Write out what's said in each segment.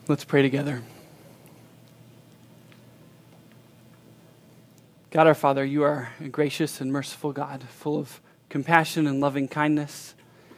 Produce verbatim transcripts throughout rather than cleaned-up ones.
Let's pray together. God our Father, you are a gracious and merciful God, full of compassion and loving kindness.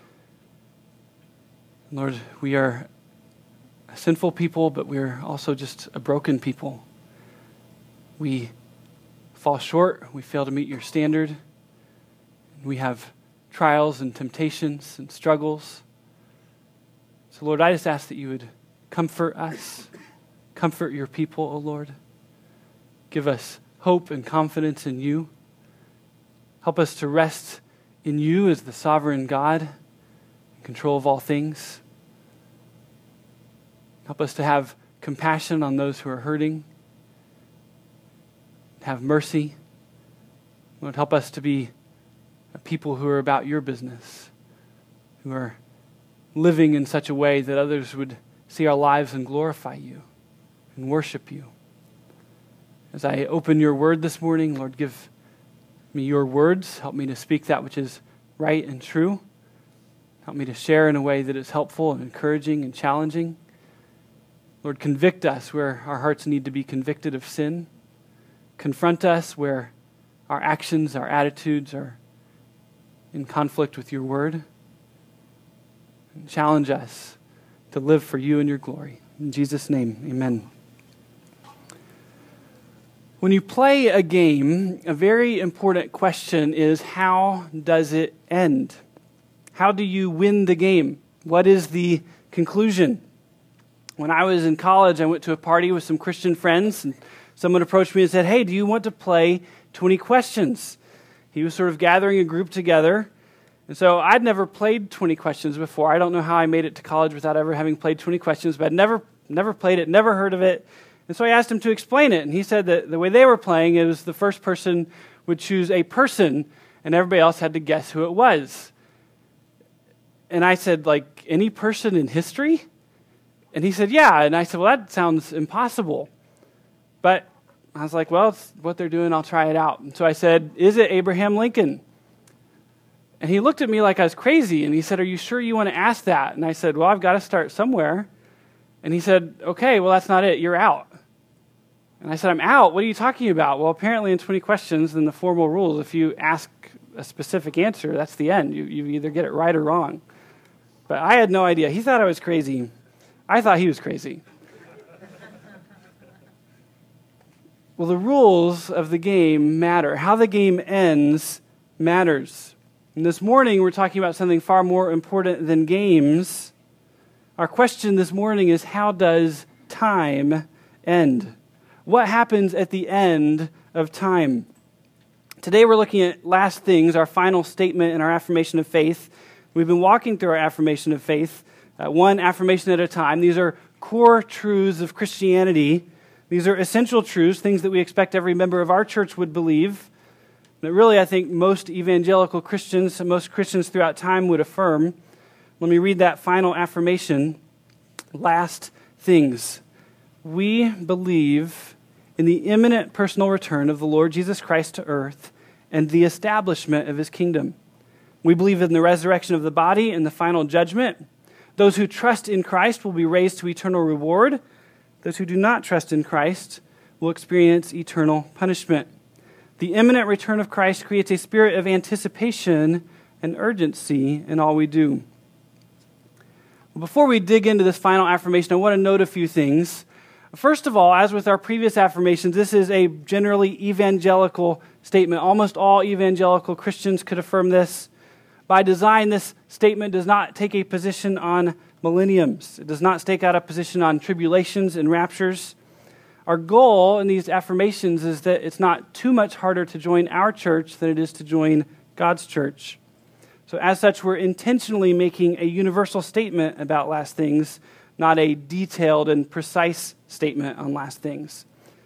Lord, we are a sinful people, but we're also just a broken people. We fall short, we fail to meet your standard. We have trials and temptations and struggles. So Lord, I just ask that you would comfort us, comfort your people, O Lord. Give us hope and confidence in you. Help us to rest in you as the sovereign God, in control of all things. Help us to have compassion on those who are hurting. Have mercy. Lord, help us to be a people who are about your business, who are living in such a way that others would see our lives and glorify you and worship you. As I open your word this morning, Lord, give me your words. Help me to speak that which is right and true. Help me to share in a way that is helpful and encouraging and challenging. Lord, convict us where our hearts need to be convicted of sin. Confront us where our actions, our attitudes are in conflict with your word. And challenge us to live for you and your glory. In Jesus' name, amen. When you play a game, a very important question is, how does it end? How do you win the game? What is the conclusion? When I was in college, I went to a party with some Christian friends, and someone approached me and said, "Hey, do you want to play twenty questions?" He was sort of gathering a group together. And so I'd never played twenty questions before. I don't know how I made it to college without ever having played twenty questions, but I'd never, never played it, never heard of it. And so I asked him to explain it. And he said that the way they were playing, it was the first person would choose a person, and everybody else had to guess who it was. And I said, like, any person in history? And he said, yeah. And I said, well, that sounds impossible. But I was like, well, it's what they're doing. I'll try it out. And so I said, is it Abraham Lincoln? And he looked at me like I was crazy. And he said, are you sure you want to ask that? And I said, well, I've got to start somewhere. And he said, okay, well, that's not it. You're out. And I said, I'm out? What are you talking about? Well, apparently in twenty questions, in the formal rules, if you ask a specific answer, that's the end. You, you either get it right or wrong. But I had no idea. He thought I was crazy. I thought he was crazy. Well, the rules of the game matter. How the game ends matters. And this morning, we're talking about something far more important than games. Our question this morning is, how does time end? What happens at the end of time? Today, we're looking at last things, our final statement in our affirmation of faith. We've been walking through our affirmation of faith, uh, one affirmation at a time. These are core truths of Christianity. These are essential truths, things that we expect every member of our church would believe. That really, I think most evangelical Christians, most Christians throughout time would affirm. Let me read that final affirmation. Last things. We believe in the imminent personal return of the Lord Jesus Christ to earth and the establishment of his kingdom. We believe in the resurrection of the body and the final judgment. Those who trust in Christ will be raised to eternal reward. Those who do not trust in Christ will experience eternal punishment. The imminent return of Christ creates a spirit of anticipation and urgency in all we do. Well, before we dig into this final affirmation, I want to note a few things. First of all, as with our previous affirmations, this is a generally evangelical statement. Almost all evangelical Christians could affirm this. By design, this statement does not take a position on millenniums. It does not stake out a position on tribulations and raptures. Our goal in these affirmations is that it's not too much harder to join our church than it is to join God's church. So as such, we're intentionally making a universal statement about last things, not a detailed and precise statement on last things.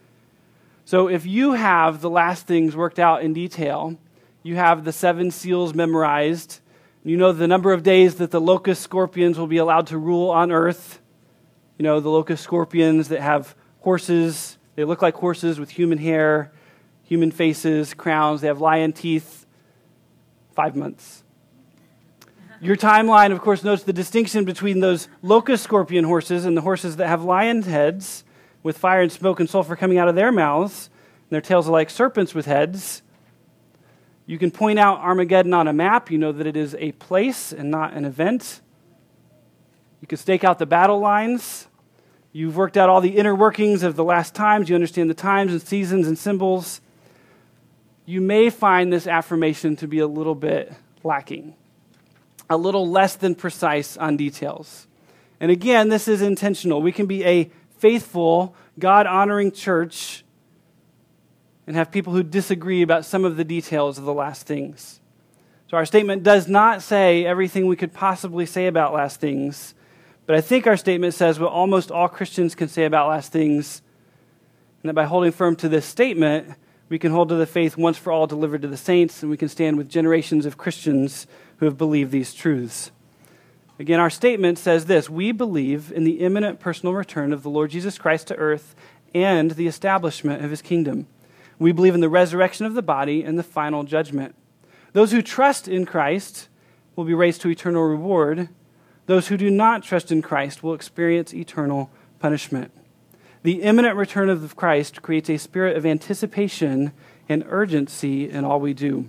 So if you have the last things worked out in detail, you have the seven seals memorized, you know the number of days that the locust scorpions will be allowed to rule on earth, you know, the locust scorpions that have horses, they look like horses with human hair, human faces, crowns, they have lion teeth, five months. Your timeline, of course, notes the distinction between those locust scorpion horses and the horses that have lion heads with fire and smoke and sulfur coming out of their mouths. And their tails are like serpents with heads. You can point out Armageddon on a map. You know that it is a place and not an event. You can stake out the battle lines. You've worked out all the inner workings of the last times. You understand the times and seasons and symbols. You may find this affirmation to be a little bit lacking, a little less than precise on details. And again, this is intentional. We can be a faithful, God-honoring church and have people who disagree about some of the details of the last things. So our statement does not say everything we could possibly say about last things, but I think our statement says what almost all Christians can say about last things, and that by holding firm to this statement, we can hold to the faith once for all delivered to the saints, and we can stand with generations of Christians who have believed these truths. Again, our statement says this: we believe in the imminent personal return of the Lord Jesus Christ to earth and the establishment of his kingdom. We believe in the resurrection of the body and the final judgment. Those who trust in Christ will be raised to eternal reward. Those who do not trust in Christ will experience eternal punishment. The imminent return of Christ creates a spirit of anticipation and urgency in all we do.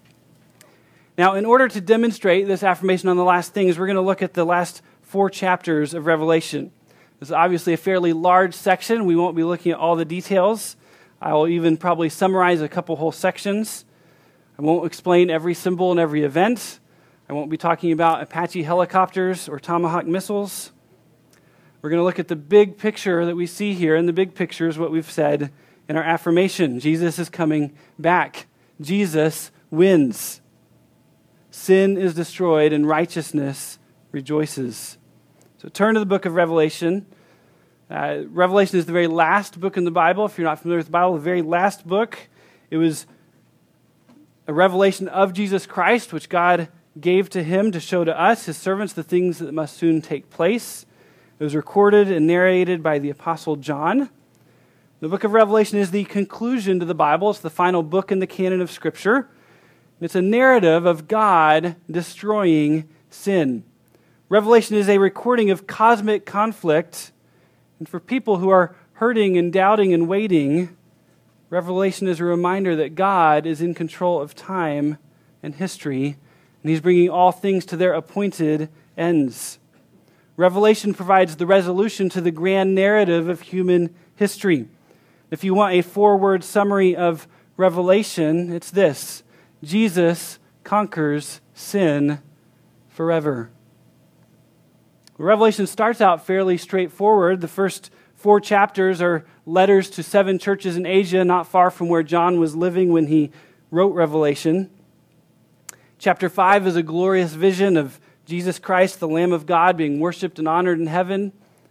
Now, in order to demonstrate this affirmation on the last things, we're going to look at the last four chapters of Revelation. This is obviously a fairly large section. We won't be looking at all the details. I will even probably summarize a couple whole sections. I won't explain every symbol and every event. I won't be talking about Apache helicopters or Tomahawk missiles. We're going to look at the big picture that we see here, and the big picture is what we've said in our affirmation. Jesus is coming back. Jesus wins. Sin is destroyed and righteousness rejoices. So turn to the book of Revelation. Uh, Revelation is the very last book in the Bible. If you're not familiar with the Bible, the very last book. It was a revelation of Jesus Christ, which God gave to him to show to us, his servants, the things that must soon take place. It was recorded and narrated by the Apostle John. The book of Revelation is the conclusion to the Bible. It's the final book in the canon of Scripture. It's a narrative of God destroying sin. Revelation is a recording of cosmic conflict. And for people who are hurting and doubting and waiting, Revelation is a reminder that God is in control of time and history, and he's bringing all things to their appointed ends. Revelation provides the resolution to the grand narrative of human history. If you want a four-word summary of Revelation, it's this: Jesus conquers sin forever. Revelation starts out fairly straightforward. The first four chapters are letters to seven churches in Asia, not far from where John was living when he wrote Revelation. Chapter five is a glorious vision of Jesus Christ, the Lamb of God, being worshipped and honored in heaven.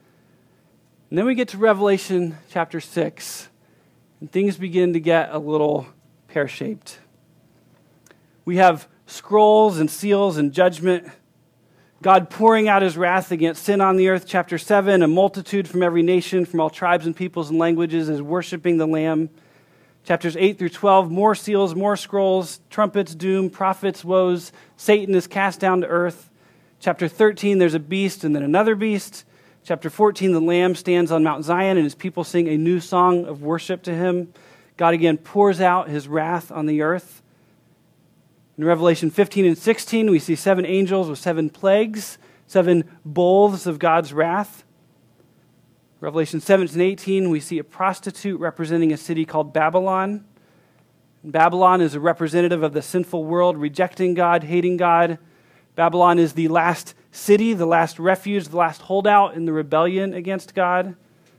And then we get to Revelation chapter six, and things begin to get a little pear-shaped. We have scrolls and seals and judgment. God pouring out his wrath against sin on the earth. Chapter seven, a multitude from every nation, from all tribes and peoples and languages is worshiping the Lamb. Chapters eight through twelve, more seals, more scrolls, trumpets, doom, prophets, woes. Satan is cast down to earth. Chapter thirteen, there's a beast and then another beast. Chapter fourteen, the Lamb stands on Mount Zion and his people sing a new song of worship to him. God again pours out his wrath on the earth. In Revelation fifteen and sixteen, we see seven angels with seven plagues, seven bowls of God's wrath. Revelation seventeen and eighteen, we see a prostitute representing a city called Babylon. Babylon is a representative of the sinful world, rejecting God, hating God. Babylon is the last city, the last refuge, the last holdout in the rebellion against God.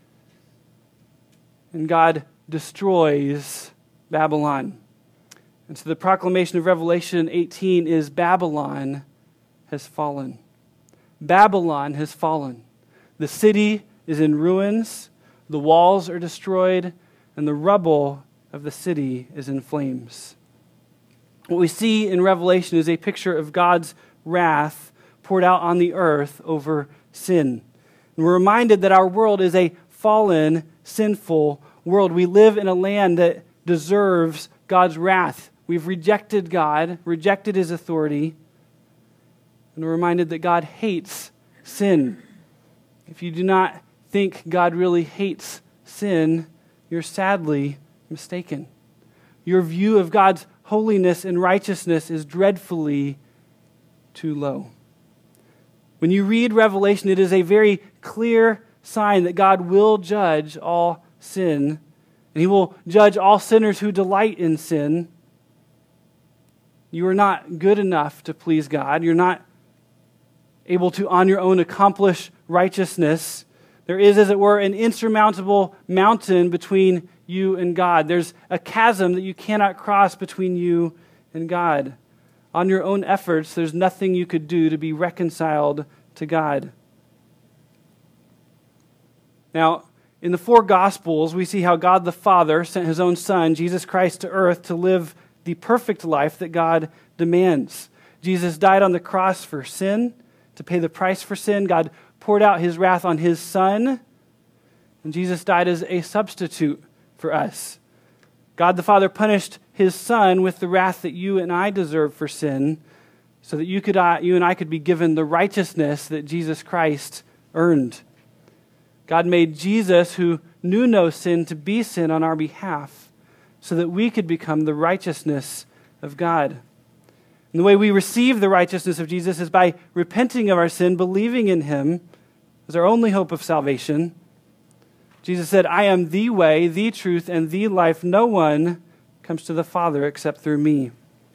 And God destroys Babylon. And so the proclamation of Revelation eighteen is Babylon has fallen. Babylon has fallen. The city is in ruins, the walls are destroyed, and the rubble of the city is in flames. What we see in Revelation is a picture of God's wrath poured out on the earth over sin. And we're reminded that our world is a fallen, sinful world. We live in a land that deserves God's wrath. We've rejected God, rejected his authority. And we're reminded that God hates sin. If you do not think God really hates sin, you're sadly mistaken. Your view of God's holiness and righteousness is dreadfully too low. When you read Revelation, it is a very clear sign that God will judge all sin, and He will judge all sinners who delight in sin. You are not good enough to please God. You're not able to, on your own, accomplish righteousness. There is, as it were, an insurmountable mountain between you and God. There's a chasm that you cannot cross between you and God. On your own efforts, there's nothing you could do to be reconciled to God. Now, in the four Gospels, we see how God the Father sent His own Son, Jesus Christ, to earth to live the perfect life that God demands. Jesus died on the cross for sin, to pay the price for sin. God poured out His wrath on His Son, and Jesus died as a substitute for us. God the Father punished His Son with the wrath that you and I deserve for sin, so that you could, uh, you and I could be given the righteousness that Jesus Christ earned. God made Jesus, who knew no sin, to be sin on our behalf, so that we could become the righteousness of God. And the way we receive the righteousness of Jesus is by repenting of our sin, believing in Him as our only hope of salvation. Jesus said, "I am the way, the truth, and the life. No one comes to the Father except through me."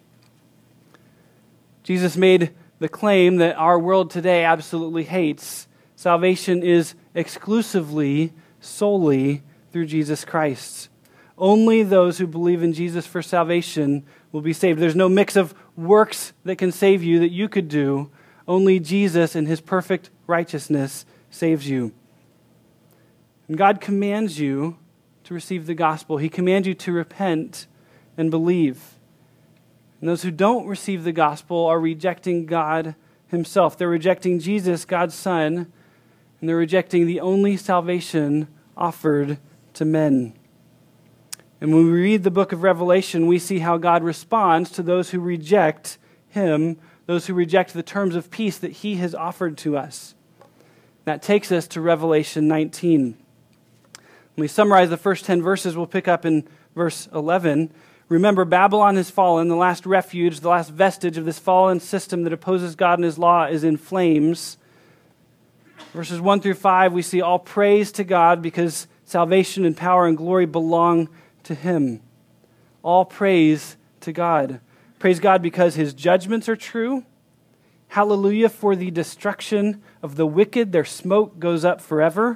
Jesus made the claim that our world today absolutely hates. Salvation is exclusively, solely through Jesus Christ. Only those who believe in Jesus for salvation will be saved. There's no mix of works that can save you that you could do. Only Jesus and His perfect righteousness saves you. And God commands you to receive the gospel. He commands you to repent and believe. And those who don't receive the gospel are rejecting God Himself. They're rejecting Jesus, God's Son, and they're rejecting the only salvation offered to men. And when we read the book of Revelation, we see how God responds to those who reject Him, those who reject the terms of peace that He has offered to us. That takes us to Revelation nineteen. When we summarize the first ten verses, we'll pick up in verse eleven. Remember, Babylon has fallen. The last refuge, the last vestige of this fallen system that opposes God and His law is in flames. Verses one through five, we see all praise to God because salvation and power and glory belong to Him. All praise to God. Praise God because His judgments are true. Hallelujah for the destruction of the wicked. Their smoke goes up forever.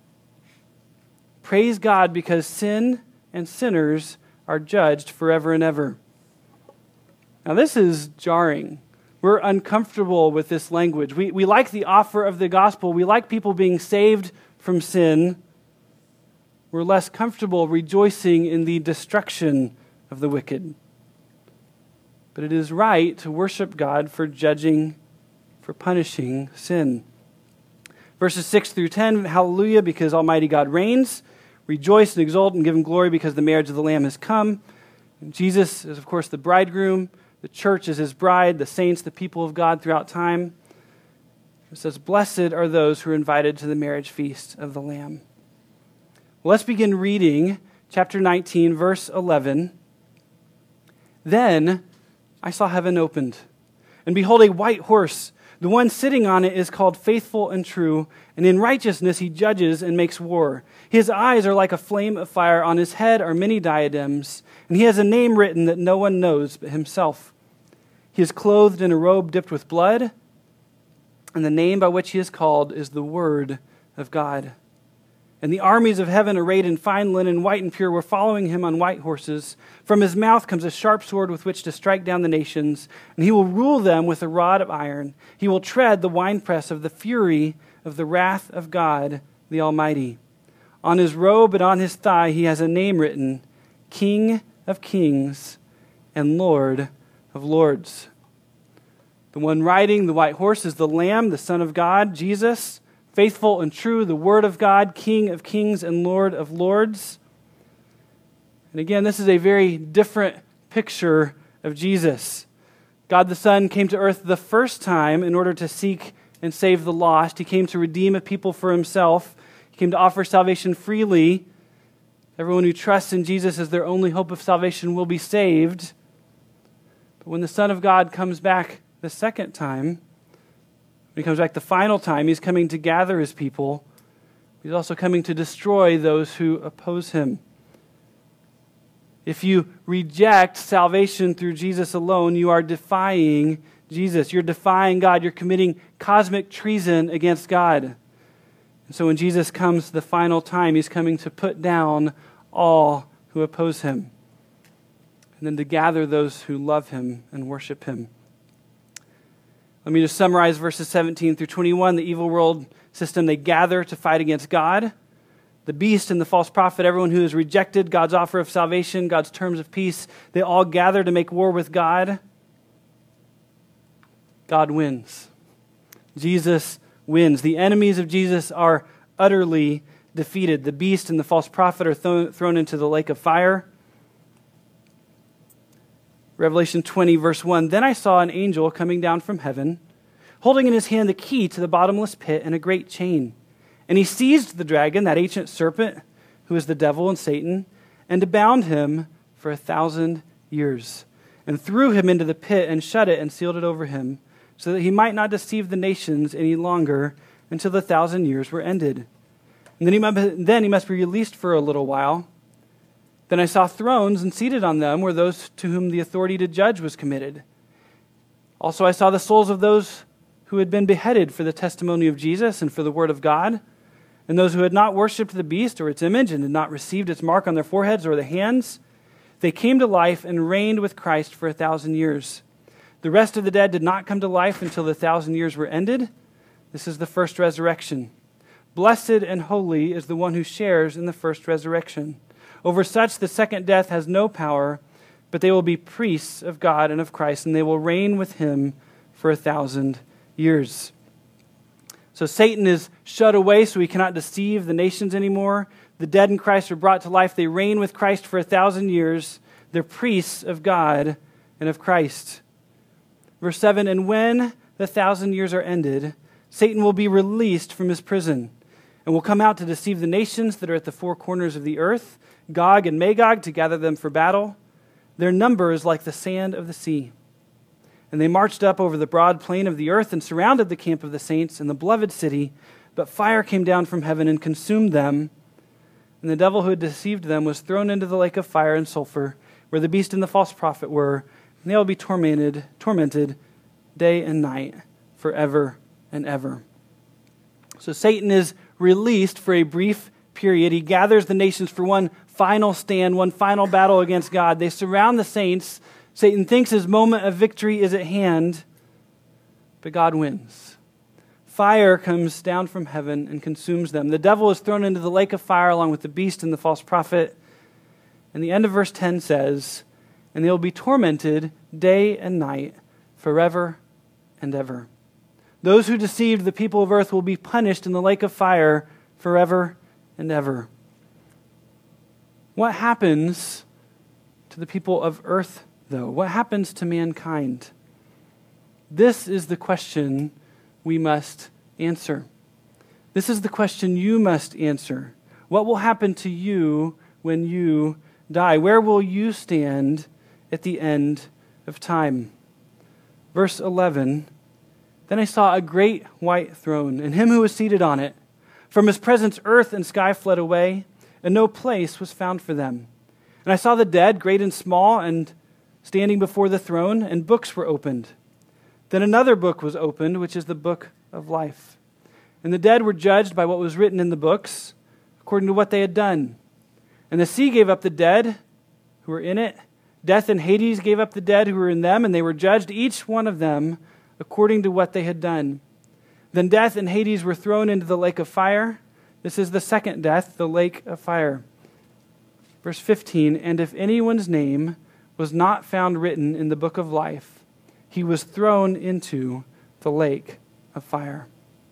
Praise God because sin and sinners are judged forever and ever. Now this is jarring. We're uncomfortable with this language. We, we like the offer of the gospel. We like people being saved from sin. We're less comfortable rejoicing in the destruction of the wicked. But it is right to worship God for judging, for punishing sin. Verses six through ten, hallelujah, because Almighty God reigns. Rejoice and exult and give Him glory because the marriage of the Lamb has come. And Jesus is, of course, the bridegroom. The church is His bride, the saints, the people of God throughout time. It says, blessed are those who are invited to the marriage feast of the Lamb. Well, let's begin reading chapter nineteen, verse eleven. Then I saw heaven opened, and behold, a white horse. The one sitting on it is called Faithful and True, and in righteousness He judges and makes war. His eyes are like a flame of fire. On His head are many diadems, and He has a name written that no one knows but Himself. He is clothed in a robe dipped with blood, and the name by which He is called is the Word of God. And the armies of heaven, arrayed in fine linen, white and pure, were following Him on white horses. From His mouth comes a sharp sword with which to strike down the nations, and He will rule them with a rod of iron. He will tread the winepress of the fury of the wrath of God, the Almighty. On His robe and on His thigh He has a name written, King of Kings and Lord of Lords. The one riding the white horse is the Lamb, the Son of God, Jesus, faithful and true, the Word of God, King of Kings and Lord of Lords. And again, this is a very different picture of Jesus. God the Son came to earth the first time in order to seek and save the lost. He came to redeem a people for himself. He came to offer salvation freely. Everyone who trusts in Jesus as their only hope of salvation will be saved. But when the Son of God comes back the second time, when he comes back the final time, he's coming to gather his people. He's also coming to destroy those who oppose him. If you reject salvation through Jesus alone, you are defying Jesus. You're defying God. You're committing cosmic treason against God. And so when Jesus comes the final time, he's coming to put down all who oppose him, and then to gather those who love him and worship him. Let me just summarize verses seventeen through twenty-one. The evil world system, they gather to fight against God. The beast and the false prophet, everyone who has rejected God's offer of salvation, God's terms of peace, they all gather to make war with God. God wins. Jesus wins. The enemies of Jesus are utterly defeated. The beast and the false prophet are th- thrown into the lake of fire. Revelation twenty, verse one, "Then I saw an angel coming down from heaven, holding in his hand the key to the bottomless pit and a great chain. And he seized the dragon, that ancient serpent, who is the devil and Satan, and bound him for a thousand years, and threw him into the pit and shut it and sealed it over him, so that he might not deceive the nations any longer until the thousand years were ended. And then he must, then he must be released for a little while. Then I saw thrones, and seated on them were those to whom the authority to judge was committed. Also I saw the souls of those who had been beheaded for the testimony of Jesus and for the word of God, and those who had not worshipped the beast or its image and had not received its mark on their foreheads or the hands. They came to life and reigned with Christ for a thousand years. The rest of the dead did not come to life until the thousand years were ended. This is the first resurrection. Blessed and holy is the one who shares in the first resurrection. Over such the second death has no power, but they will be priests of God and of Christ, and they will reign with him for a thousand years." So Satan is shut away so he cannot deceive the nations anymore. The dead in Christ are brought to life. They reign with Christ for a thousand years. They're priests of God and of Christ. Verse seven, "And when the thousand years are ended, Satan will be released from his prison and will come out to deceive the nations that are at the four corners of the earth, Gog and Magog, to gather them for battle. Their number is like the sand of the sea. And they marched up over the broad plain of the earth and surrounded the camp of the saints and the beloved city, but fire came down from heaven and consumed them. And the devil who had deceived them was thrown into the lake of fire and sulfur, where the beast and the false prophet were, and they will be tormented, tormented day and night forever and ever." So Satan is released for a brief period. He gathers the nations for one final stand, one final battle against God. They surround the saints. Satan thinks his moment of victory is at hand, but God wins. Fire comes down from heaven and consumes them. The devil is thrown into the lake of fire along with the beast and the false prophet. And the end of verse ten says, "And they will be tormented day and night forever and ever." Those who deceived the people of earth will be punished in the lake of fire forever and ever. What happens to the people of earth, though? What happens to mankind? This is the question we must answer. This is the question you must answer. What will happen to you when you die? Where will you stand at the end of time? Verse eleven, "Then I saw a great white throne, and him who was seated on it. From his presence earth and sky fled away, and no place was found for them. And I saw the dead, great and small, and standing before the throne, and books were opened. Then another book was opened, which is the book of life. And the dead were judged by what was written in the books, according to what they had done. And the sea gave up the dead who were in it. Death and Hades gave up the dead who were in them, and they were judged, each one of them, according to what they had done. Then death and Hades were thrown into the lake of fire. This is the second death, the lake of fire." Verse fifteen, "And if anyone's name was not found written in the book of life, he was thrown into the lake of fire."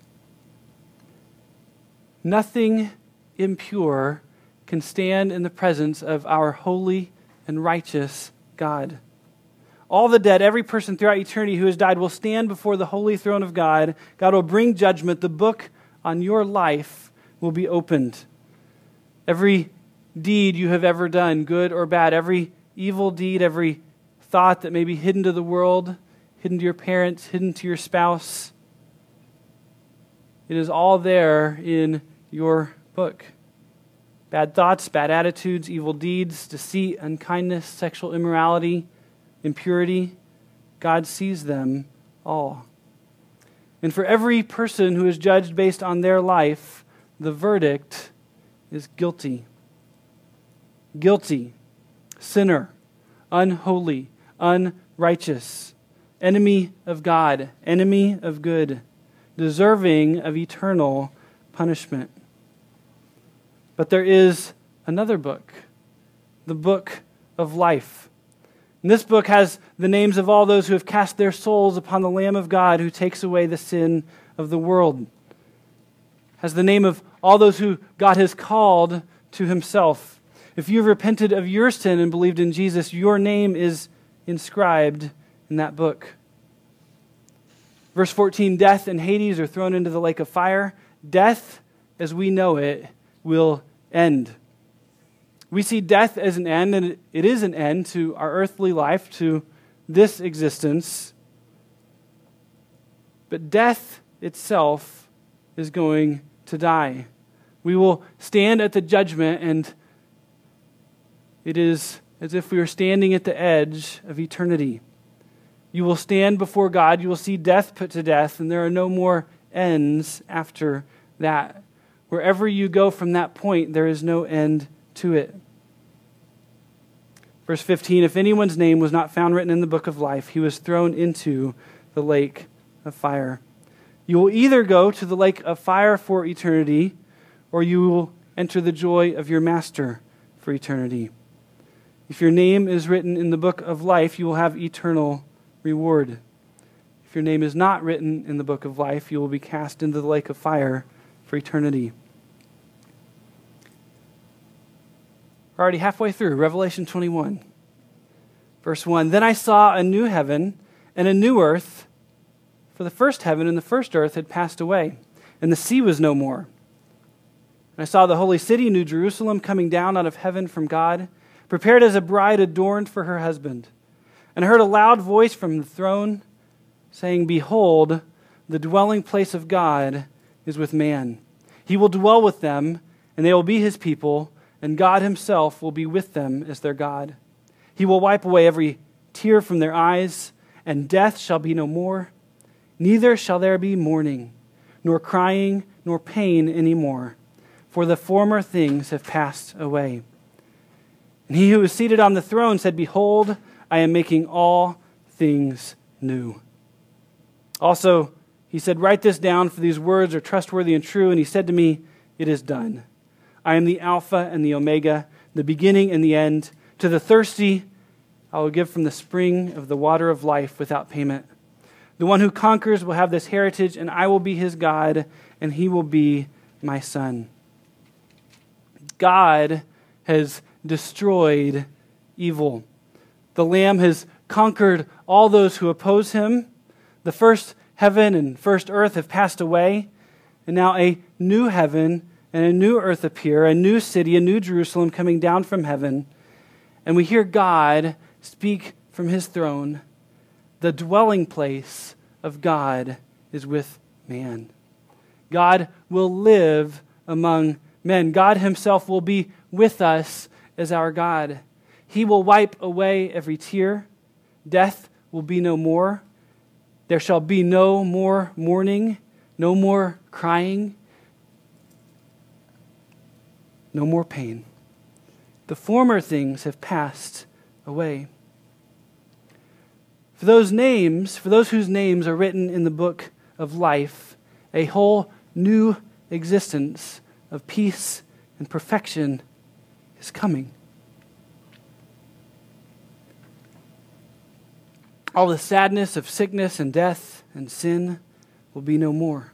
Nothing impure can stand in the presence of our holy and righteous God. all the dead, every person throughout eternity who has died will stand before the holy throne of God. God will bring judgment. The book on your life will be opened. Every deed you have ever done, good or bad, every evil deed, every thought that may be hidden to the world, hidden to your parents, hidden to your spouse, it is all there in your book. Bad thoughts, bad attitudes, evil deeds, deceit, unkindness, sexual immorality, impurity, God sees them all. And for every person who is judged based on their life, the verdict is guilty. Guilty, sinner, unholy, unrighteous, enemy of God, enemy of good, deserving of eternal punishment. But there is another book, the book of life. And this book has the names of all those who have cast their souls upon the Lamb of God who takes away the sin of the world. It has the name of all those who God has called to himself. If you've repented of your sin and believed in Jesus, your name is inscribed in that book. Verse fourteen, death and Hades are thrown into the lake of fire. Death, as we know it, will end. We see death as an end, and it is an end to our earthly life, to this existence. But death itself is going to die. We will stand at the judgment, and it is as if we are standing at the edge of eternity. You will stand before God, you will see death put to death, and there are no more ends after that. Wherever you go from that point, there is no end to it. Verse fifteen, if anyone's name was not found written in the book of life, he was thrown into the lake of fire. You will either go to the lake of fire for eternity, or you will enter the joy of your master for eternity. If your name is written in the book of life, you will have eternal reward. If your name is not written in the book of life, you will be cast into the lake of fire for eternity. We're already halfway through Revelation twenty-one. Verse one, then I saw a new heaven and a new earth, for the first heaven and the first earth had passed away, and the sea was no more. And I saw the holy city, New Jerusalem, coming down out of heaven from God, prepared as a bride adorned for her husband. And I heard a loud voice from the throne saying, behold, the dwelling place of God is with man. He will dwell with them, and they will be his people, and God himself will be with them as their God. He will wipe away every tear from their eyes, and death shall be no more. Neither shall there be mourning, nor crying, nor pain any more, for the former things have passed away. And he who was seated on the throne said, behold, I am making all things new. Also, he said, write this down, for these words are trustworthy and true. And he said to me, it is done. I am the Alpha and the Omega, the beginning and the end. To the thirsty, I will give from the spring of the water of life without payment. The one who conquers will have this heritage, and I will be his God, and he will be my son. God has destroyed evil. The Lamb has conquered all those who oppose him. The first heaven and first earth have passed away, and now a new heaven and a new earth appear, a new city, a new Jerusalem coming down from heaven. And we hear God speak from his throne. The dwelling place of God is with man. God will live among men. God himself will be with us as our God. He will wipe away every tear. Death will be no more. There shall be no more mourning, no more crying, no more pain. The former things have passed away. For those names, for those whose names are written in the book of life, a whole new existence of peace and perfection is coming. All the sadness of sickness and death and sin will be no more.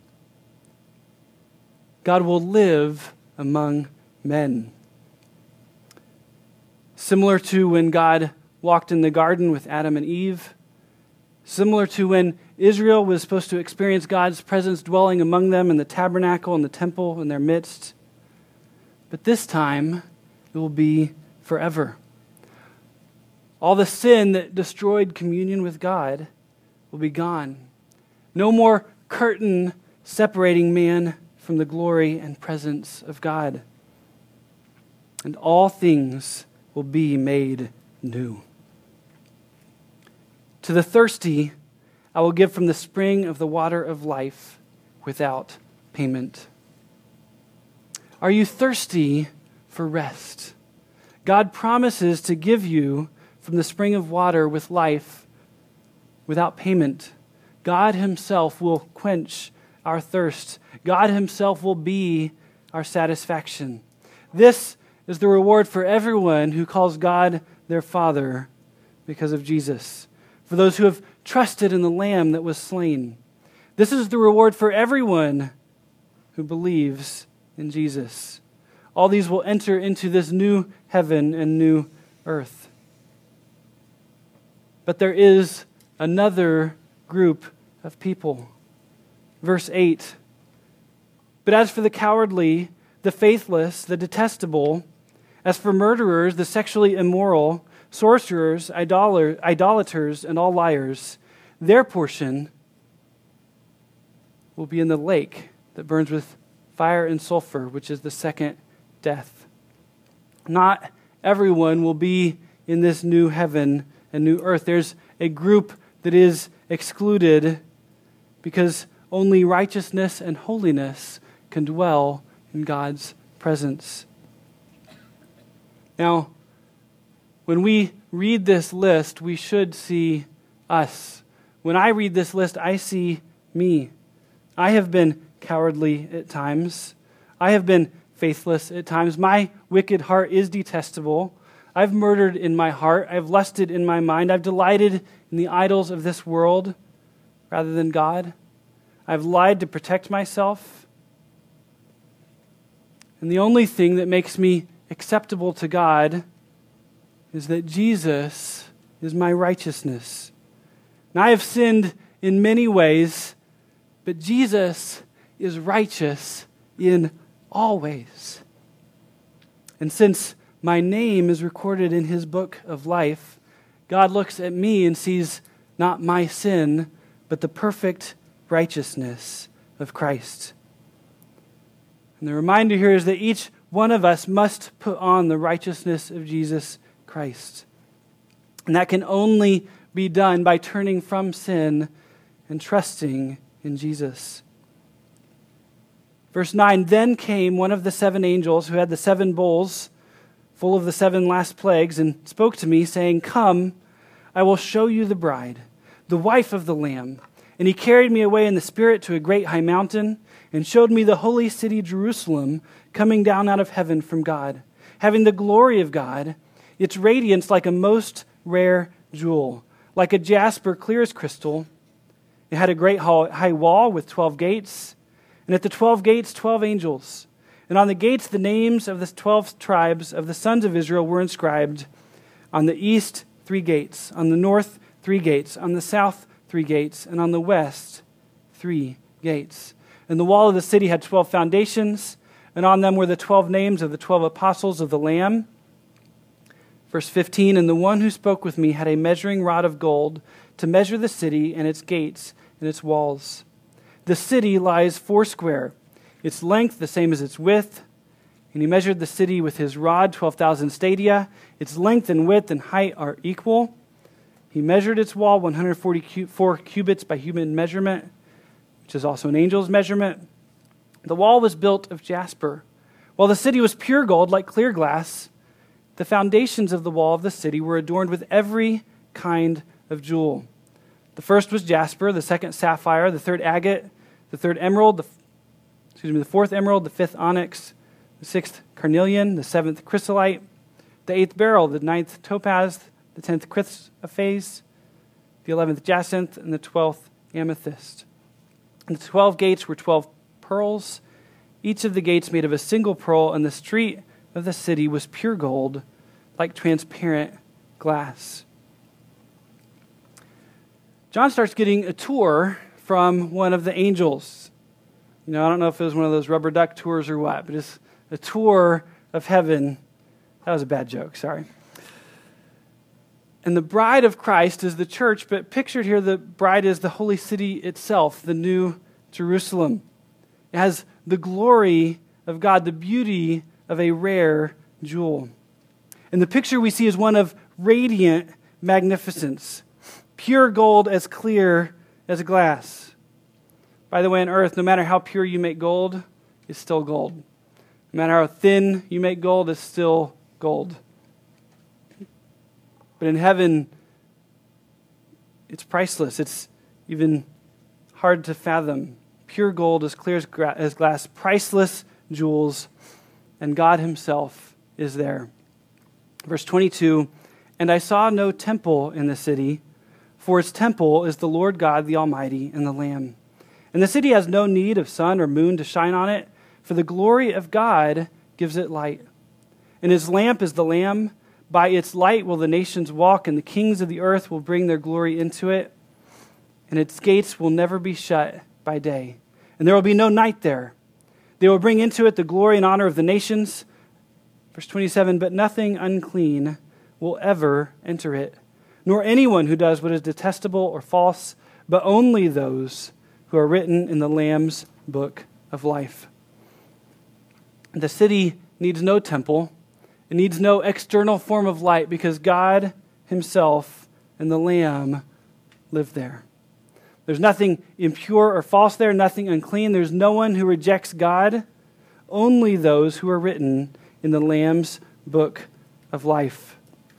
God will live among men. Similar to when God walked in the garden with Adam and Eve, similar to when Israel was supposed to experience God's presence dwelling among them in the tabernacle and the temple in their midst. But this time, it will be forever. All the sin that destroyed communion with God will be gone. No more curtain separating man from the glory and presence of God. And all things will be made new. To the thirsty, I will give from the spring of the water of life without payment. Are you thirsty for rest? God promises to give you from the spring of water with life without payment. God himself will quench our thirst. God himself will be our satisfaction. This is the reward for everyone who calls God their Father because of Jesus. For those who have trusted in the Lamb that was slain. This is the reward for everyone who believes in Jesus. All these will enter into this new heaven and new earth. But there is another group of people. Verse eight. But as for the cowardly, the faithless, the detestable, as for murderers, the sexually immoral, sorcerers, idoler, idolaters, and all liars, their portion will be in the lake that burns with fire and sulfur, which is the second death. Not everyone will be in this new heaven and new earth. There's a group that is excluded because only righteousness and holiness can dwell in God's presence. Now, when we read this list, we should see us. When I read this list, I see me. I have been cowardly at times. I have been faithless at times. My wicked heart is detestable. I've murdered in my heart. I've lusted in my mind. I've delighted in the idols of this world rather than God. I've lied to protect myself. And the only thing that makes me acceptable to God is that Jesus is my righteousness. And I have sinned in many ways, but Jesus is righteous in all ways. And since my name is recorded in his book of life, God looks at me and sees not my sin, but the perfect righteousness of Christ. And the reminder here is that each one of us must put on the righteousness of Jesus Christ. And that can only be done by turning from sin and trusting in Jesus. Verse nine, then came one of the seven angels who had the seven bowls full of the seven last plagues and spoke to me, saying, come, I will show you the bride, the wife of the Lamb. And he carried me away in the Spirit to a great high mountain and showed me the holy city Jerusalem coming down out of heaven from God, having the glory of God, its radiance like a most rare jewel, like a jasper clear as crystal. It had a great high wall with twelve gates, and at the twelve gates, twelve angels. And on the gates, the names of the twelve tribes of the sons of Israel were inscribed. On the east, three gates. On the north, three gates. On the south, three gates. And on the west, three gates. And the wall of the city had twelve foundations, and on them were the twelve names of the twelve apostles of the Lamb. Verse fifteen, and the one who spoke with me had a measuring rod of gold to measure the city and its gates and its walls. The city lies foursquare, its length the same as its width. And he measured the city with his rod, twelve thousand stadia. Its length and width and height are equal. He measured its wall, one hundred forty-four cubits by human measurement, which is also an angel's measurement. The wall was built of jasper, while the city was pure gold like clear glass. The foundations of the wall of the city were adorned with every kind of jewel. The first was jasper, the second sapphire, the third agate, the third emerald, the, excuse me, the fourth emerald, the fifth onyx, the sixth carnelian, the seventh chrysolite, the eighth beryl, the ninth topaz, the tenth chrysoprase, the eleventh jacinth, and the twelfth amethyst. And the twelve gates were twelve pearls, each of the gates made of a single pearl, and the street of the city was pure gold, like transparent glass. John starts getting a tour from one of the angels. You know, I don't know if it was one of those rubber duck tours or what, but it's a tour of heaven. That was a bad joke, sorry. And the bride of Christ is the church, but pictured here, the bride is the holy city itself, the new Jerusalem. It has the glory of God, the beauty of a rare jewel. And the picture we see is one of radiant magnificence, pure gold as clear as glass. By the way, on earth, no matter how pure you make gold, it's still gold. No matter how thin you make gold, it's still gold. But in heaven, it's priceless. It's even hard to fathom. Pure gold as clear as, gra- as glass, priceless jewels, and God himself is there. Verse twenty-two, and I saw no temple in the city, for its temple is the Lord God, the Almighty, and the Lamb. And the city has no need of sun or moon to shine on it, for the glory of God gives it light. And his lamp is the Lamb. By its light will the nations walk, and the kings of the earth will bring their glory into it. And its gates will never be shut by day. And there will be no night there. They will bring into it the glory and honor of the nations. Verse twenty-seven, but nothing unclean will ever enter it, nor anyone who does what is detestable or false, but only those who are written in the Lamb's book of life. The city needs no temple. It needs no external form of light because God himself and the Lamb live there. There's nothing impure or false there, nothing unclean. There's no one who rejects God, only those who are written in the Lamb's book of life.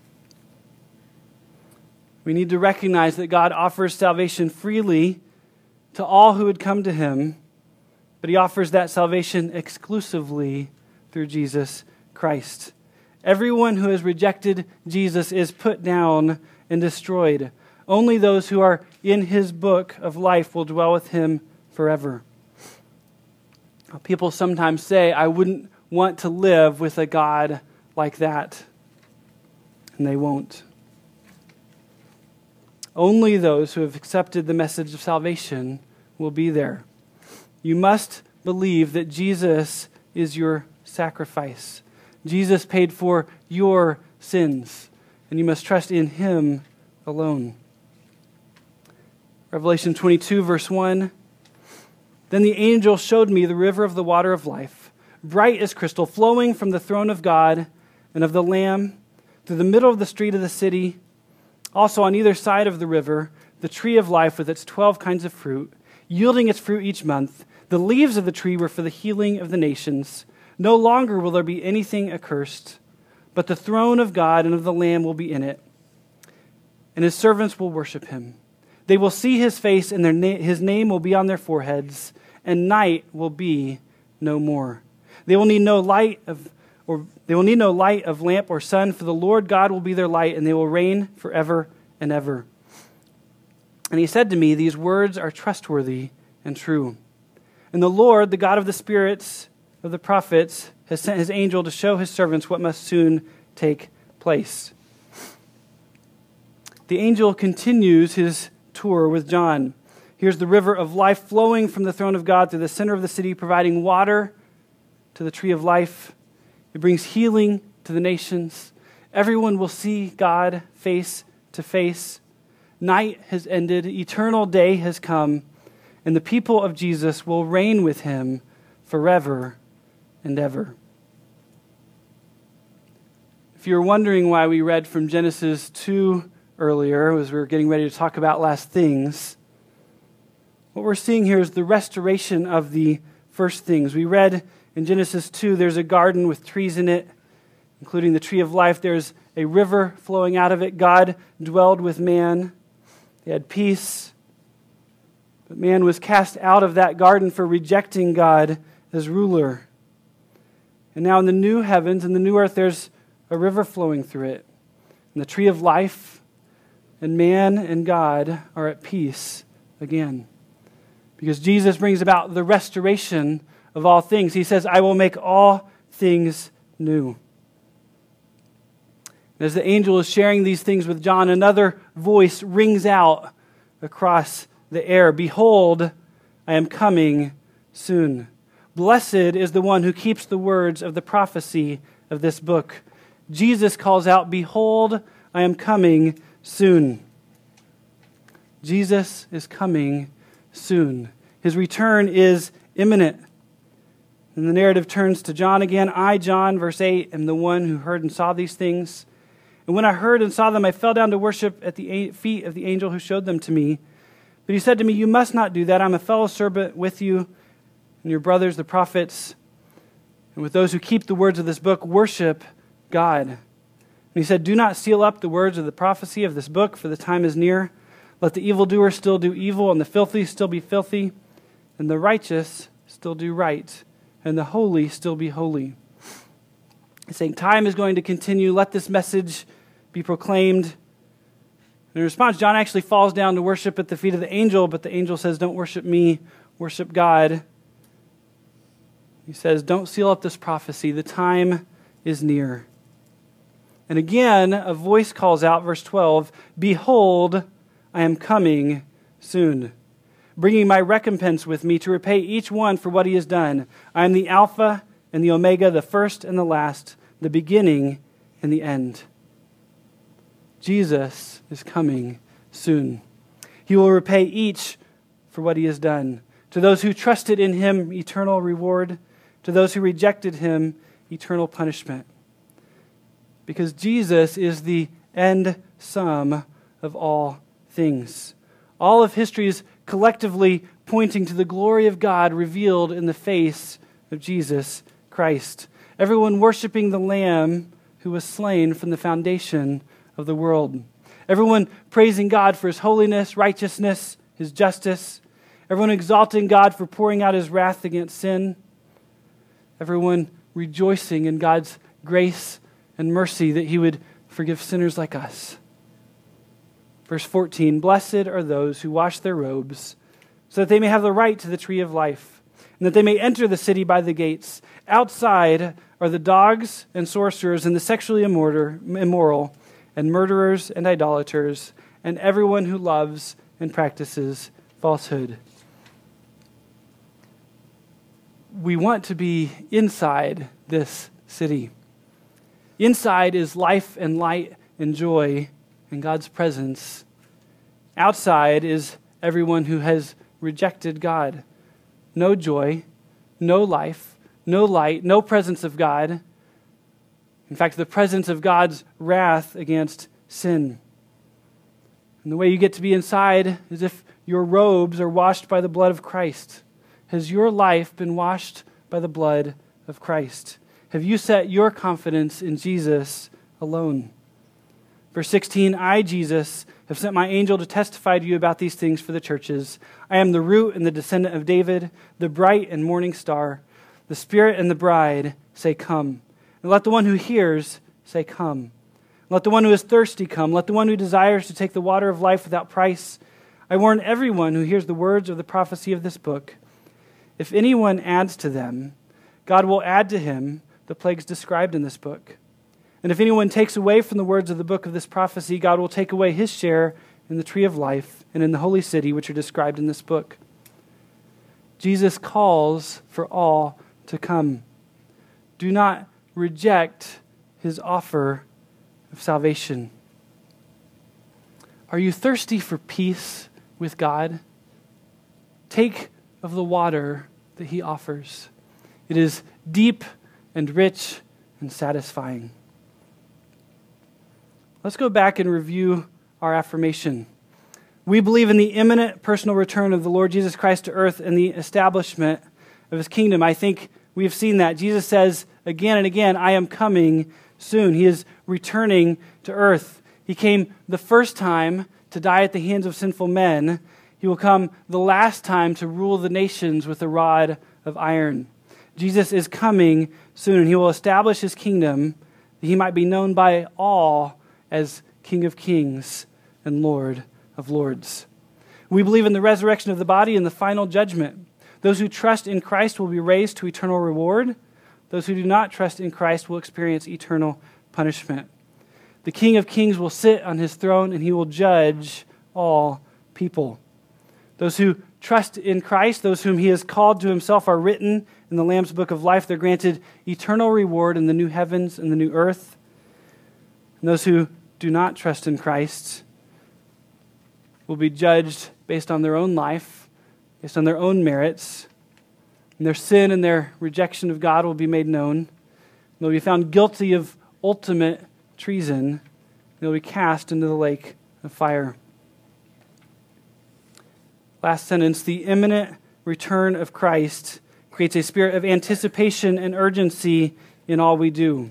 We need to recognize that God offers salvation freely to all who would come to him, but he offers that salvation exclusively through Jesus Christ. Everyone who has rejected Jesus is put down and destroyed. Only those who are in his book of life will dwell with him forever. People sometimes say, I wouldn't want to live with a God like that. And they won't. Only those who have accepted the message of salvation will be there. You must believe that Jesus is your sacrifice. Jesus paid for your sins, and you must trust in him alone. Revelation twenty-two, verse one, then the angel showed me the river of the water of life, bright as crystal, flowing from the throne of God and of the Lamb through the middle of the street of the city. Also on either side of the river, the tree of life with its twelve kinds of fruit, yielding its fruit each month. The leaves of the tree were for the healing of the nations. No longer will there be anything accursed, but the throne of God and of the Lamb will be in it, and his servants will worship him. They will see his face, and their na- his name will be on their foreheads, and night will be no more. They will need no light of, or they will need no light of lamp or sun, for the Lord God will be their light, and they will reign forever and ever. And he said to me, these words are trustworthy and true. And the Lord, the God of the spirits of the prophets, has sent his angel to show his servants what must soon take place. The angel continues his tour with John. Here's the river of life flowing from the throne of God through the center of the city, providing water to the tree of life. It brings healing to the nations. Everyone will see God face to face. Night has ended. Eternal day has come. And the people of Jesus will reign with him forever and ever. If you're wondering why we read from Genesis two earlier, as we were getting ready to talk about last things, what we're seeing here is the restoration of the first things. We read in Genesis two, there's a garden with trees in it, including the tree of life. There's a river flowing out of it. God dwelled with man. They had peace. But man was cast out of that garden for rejecting God as ruler. And now in the new heavens and the new earth, there's a river flowing through it. And the tree of life and man and God are at peace again. Because Jesus brings about the restoration of all things. He says, I will make all things new. As the angel is sharing these things with John, another voice rings out across the air. Behold, I am coming soon. Blessed is the one who keeps the words of the prophecy of this book. Jesus calls out, behold, I am coming soon. Jesus is coming soon. His return is imminent. And the narrative turns to John again. I, John, verse eight, am the one who heard and saw these things. And when I heard and saw them, I fell down to worship at the feet of the angel who showed them to me. But he said to me, you must not do that. I'm a fellow servant with you and your brothers, the prophets, and with those who keep the words of this book. Worship God. And he said, do not seal up the words of the prophecy of this book, for the time is near. Let the evildoer still do evil, and the filthy still be filthy, and the righteous still do right, and the holy still be holy. He's saying time is going to continue. Let this message be proclaimed. And in response, John actually falls down to worship at the feet of the angel, but the angel says, don't worship me, worship God. He says, don't seal up this prophecy. The time is near. And again, a voice calls out, verse twelve, behold, I am coming soon, bringing my recompense with me to repay each one for what he has done. I am the Alpha and the Omega, the first and the last, the beginning and the end. Jesus is coming soon. He will repay each for what he has done. To those who trusted in him, eternal reward. To those who rejected him, eternal punishment. Because Jesus is the end sum of all things. All of history is collectively pointing to the glory of God revealed in the face of Jesus Christ. Everyone worshiping the Lamb who was slain from the foundation of the world. Everyone praising God for his holiness, righteousness, his justice. Everyone exalting God for pouring out his wrath against sin. Everyone rejoicing in God's grace and mercy that he would forgive sinners like us. Verse fourteen, blessed are those who wash their robes, so that they may have the right to the tree of life, and that they may enter the city by the gates. Outside are the dogs and sorcerers and the sexually immoral, and murderers and idolaters, and everyone who loves and practices falsehood. We want to be inside this city. Inside is life and light and joy and God's presence. Outside is everyone who has rejected God. No joy, no life, no light, no presence of God. In fact, the presence of God's wrath against sin. And the way you get to be inside is if your robes are washed by the blood of Christ. Has your life been washed by the blood of Christ? Have you set your confidence in Jesus alone? Verse sixteen, I, Jesus, have sent my angel to testify to you about these things for the churches. I am the root and the descendant of David, the bright and morning star. The Spirit and the bride say, come. And let the one who hears say, come. Let the one who is thirsty come. Let the one who desires to take the water of life without price. I warn everyone who hears the words of the prophecy of this book. If anyone adds to them, God will add to him the plagues described in this book. And if anyone takes away from the words of the book of this prophecy, God will take away his share in the tree of life and in the holy city which are described in this book. Jesus calls for all to come. Do not reject his offer of salvation. Are you thirsty for peace with God? Take of the water that he offers. It is deep and rich and satisfying. Let's go back and review our affirmation. We believe in the imminent personal return of the Lord Jesus Christ to earth and the establishment of his kingdom. I think we have seen that. Jesus says again and again, I am coming soon. He is returning to earth. He came the first time to die at the hands of sinful men. He will come the last time to rule the nations with a rod of iron. Jesus is coming soon, and he will establish his kingdom that he might be known by all as King of Kings and Lord of Lords. We believe in the resurrection of the body and the final judgment. Those who trust in Christ will be raised to eternal reward. Those who do not trust in Christ will experience eternal punishment. The King of Kings will sit on his throne, and he will judge all people. Those who trust in Christ, those whom he has called to himself, are written in the Lamb's book of life. They're granted eternal reward in the new heavens and the new earth. And those who do not trust in Christ will be judged based on their own life, based on their own merits. And their sin and their rejection of God will be made known. They'll be found guilty of ultimate treason. They'll be cast into the lake of fire. Last sentence, the imminent return of Christ creates a spirit of anticipation and urgency in all we do.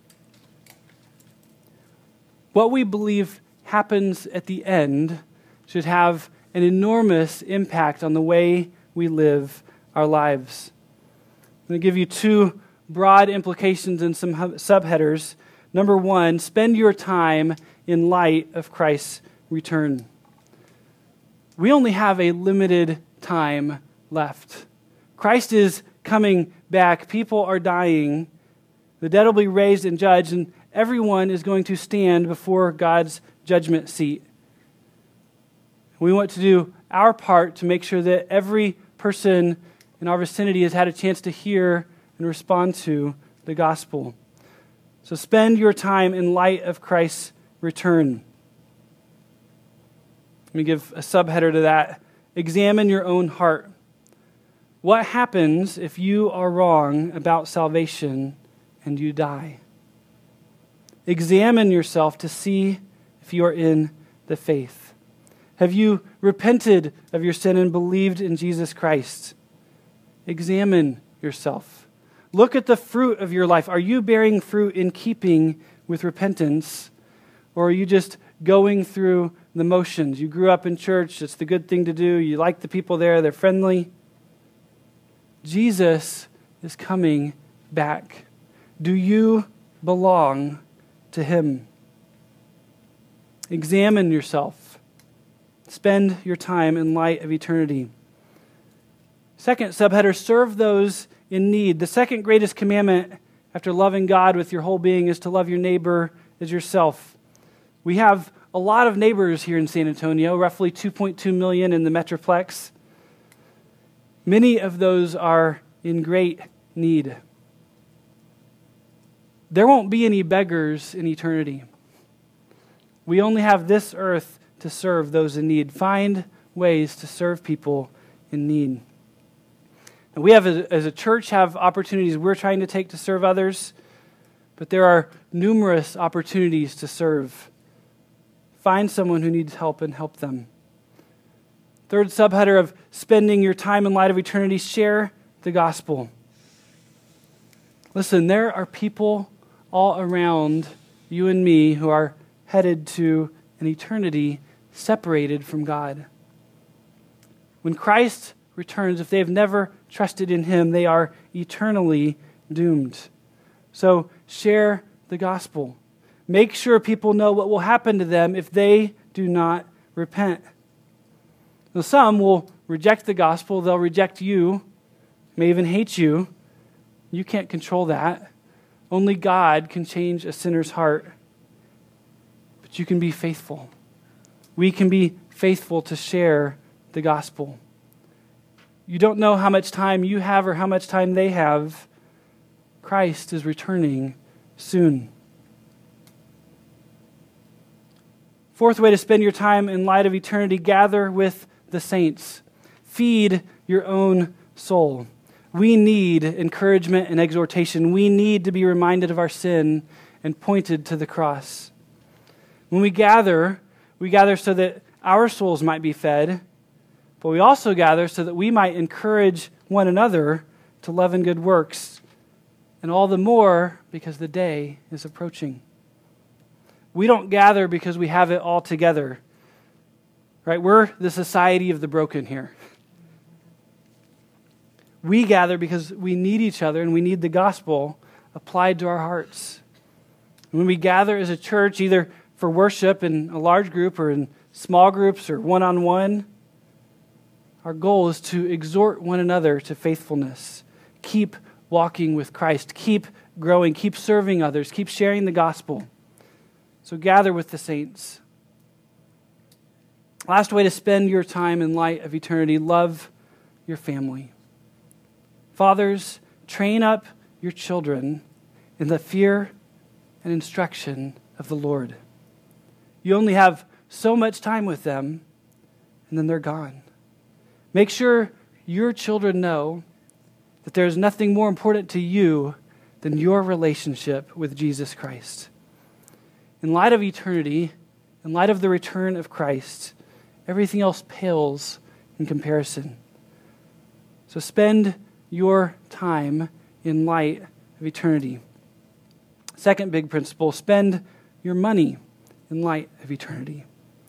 What we believe happens at the end should have an enormous impact on the way we live our lives. I'm going to give you two broad implications and some subheaders. Number one, spend your time in light of Christ's return. We only have a limited time left. Christ is coming back. People are dying. The dead will be raised and judged, and everyone is going to stand before God's judgment seat. We want to do our part to make sure that every person in our vicinity has had a chance to hear and respond to the gospel. So spend your time in light of Christ's return. Let me give a subheader to that. Examine your own heart. What happens if you are wrong about salvation and you die? Examine yourself to see if you are in the faith. Have you repented of your sin and believed in Jesus Christ? Examine yourself. Look at the fruit of your life. Are you bearing fruit in keeping with repentance? Or are you just going through the motions? You grew up in church. It's the good thing to do. You like the people there. They're friendly. Jesus is coming back. Do you belong to him? Examine yourself. Spend your time in light of eternity. Second subheader, serve those in need. The second greatest commandment after loving God with your whole being is to love your neighbor as yourself. We have a lot of neighbors here in San Antonio, roughly two point two million in the Metroplex. Many of those are in great need. There won't be any beggars in eternity. We only have this earth to serve those in need. Find ways to serve people in need. And we have, as a church, have opportunities we're trying to take to serve others, but there are numerous opportunities to serve. Find someone who needs help and help them. Third subheader of spending your time in light of eternity, share the gospel. Listen, there are people all around you and me who are headed to an eternity separated from God. When Christ returns, if they have never trusted in him, they are eternally doomed. So share the gospel. Make sure people know what will happen to them if they do not repent. Now, some will reject the gospel. They'll reject you, may even hate you. You can't control that. Only God can change a sinner's heart. But you can be faithful. We can be faithful to share the gospel. You don't know how much time you have or how much time they have. Christ is returning soon. Fourth way to spend your time in light of eternity, gather with the saints. Feed your own soul. We need encouragement and exhortation. We need to be reminded of our sin and pointed to the cross. When we gather, we gather so that our souls might be fed, but we also gather so that we might encourage one another to love and good works, and all the more because the day is approaching. We don't gather because we have it all together, right? We're the society of the broken here. We gather because we need each other and we need the gospel applied to our hearts. When we gather as a church, either for worship in a large group or in small groups or one-on-one, our goal is to exhort one another to faithfulness. Keep walking with Christ. Keep growing. Keep serving others. Keep sharing the gospel. So gather with the saints. Last way to spend your time in light of eternity: love your family. Fathers, train up your children in the fear and instruction of the Lord. You only have so much time with them, and then they're gone. Make sure your children know that there is nothing more important to you than your relationship with Jesus Christ. In light of eternity, in light of the return of Christ, everything else pales in comparison. So spend your time in light of eternity. Second big principle: spend your money in light of eternity.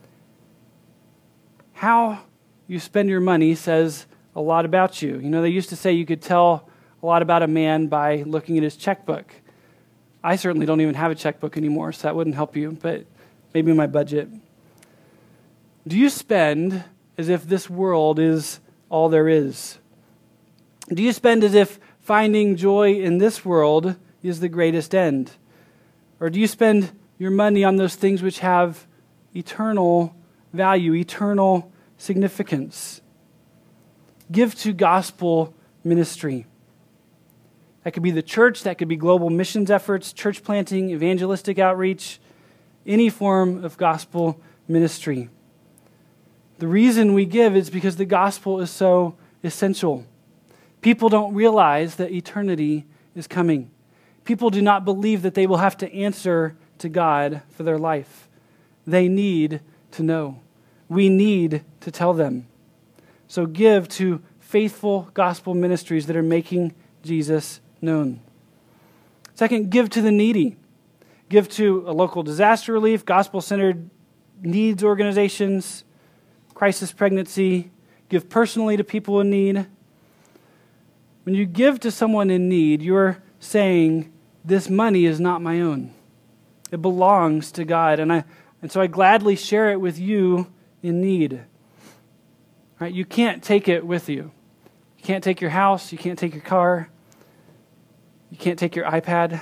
How you spend your money says a lot about you. You know, they used to say you could tell a lot about a man by looking at his checkbook. I certainly don't even have a checkbook anymore, so that wouldn't help you, but maybe my budget. Do you spend as if this world is all there is? Do you spend as if finding joy in this world is the greatest end? Or do you spend your money on those things which have eternal value, eternal significance? Give to gospel ministry. That could be the church, that could be global missions efforts, church planting, evangelistic outreach, any form of gospel ministry. The reason we give is because the gospel is so essential. People don't realize that eternity is coming. People do not believe that they will have to answer to God for their life. They need to know. We need to tell them. So give to faithful gospel ministries that are making Jesus known. Second, give to the needy. Give to a local disaster relief, gospel-centered needs organizations, crisis pregnancy. Give personally to people in need. When you give to someone in need, you're saying, this money is not my own. It belongs to God, and I and so I gladly share it with you in need. Right? You can't take it with you. You can't take your house. You can't take your car. You can't take your iPad.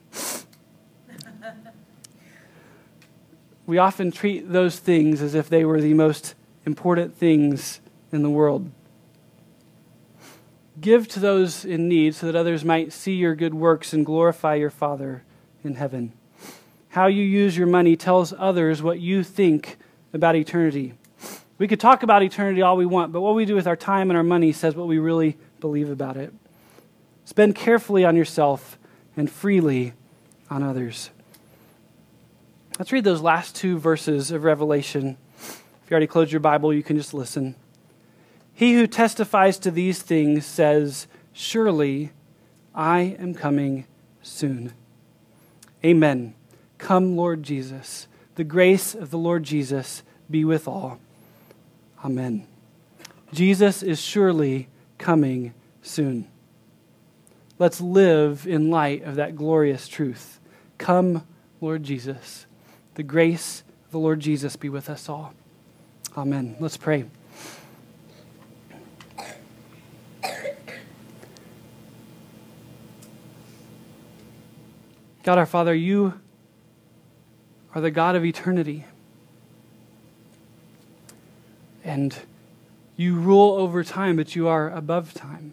We often treat those things as if they were the most important things in the world. Give to those in need so that others might see your good works and glorify your Father in heaven. How you use your money tells others what you think about eternity. We could talk about eternity all we want, but what we do with our time and our money says what we really believe about it. Spend carefully on yourself and freely on others. Let's read those last two verses of Revelation. If you already closed your Bible, you can just listen. He who testifies to these things says, surely I am coming soon. Amen. Come, Lord Jesus. The grace of the Lord Jesus be with all. Amen. Jesus is surely coming soon. Let's live in light of that glorious truth. Come, Lord Jesus. The grace of the Lord Jesus be with us all. Amen. Let's pray. God our Father, you are the God of eternity. And you rule over time, but you are above time.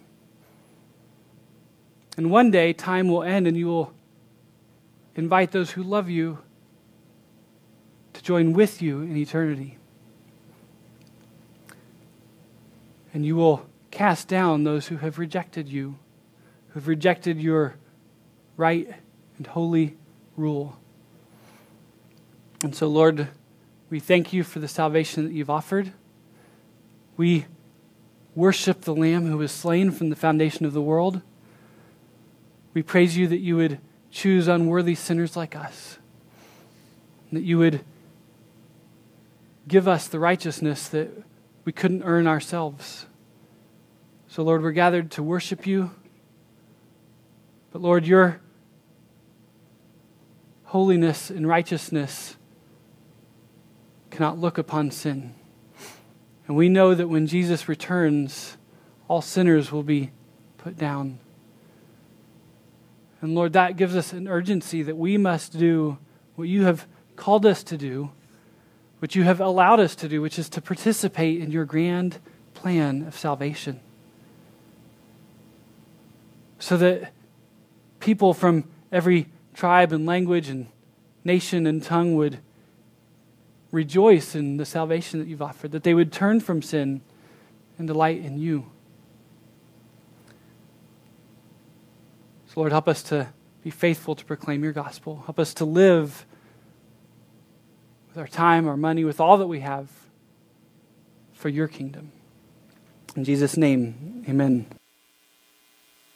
And one day, time will end and you will invite those who love you to join with you in eternity. And you will cast down those who have rejected you, who have rejected your right and holy rule. And so, Lord, we thank you for the salvation that you've offered. We worship the Lamb who was slain from the foundation of the world. We praise you that you would choose unworthy sinners like us, and that you would give us the righteousness that we couldn't earn ourselves. So, Lord, we're gathered to worship you. But, Lord, your holiness and righteousness cannot look upon sin. And we know that when Jesus returns, all sinners will be put down. And Lord, that gives us an urgency that we must do what you have called us to do, what you have allowed us to do, which is to participate in your grand plan of salvation. So that people from every tribe and language and nation and tongue would rejoice in the salvation that you've offered, that they would turn from sin and delight in you. So Lord, help us to be faithful to proclaim your gospel. Help us to live with our time, our money, with all that we have for your kingdom. In Jesus' name, amen.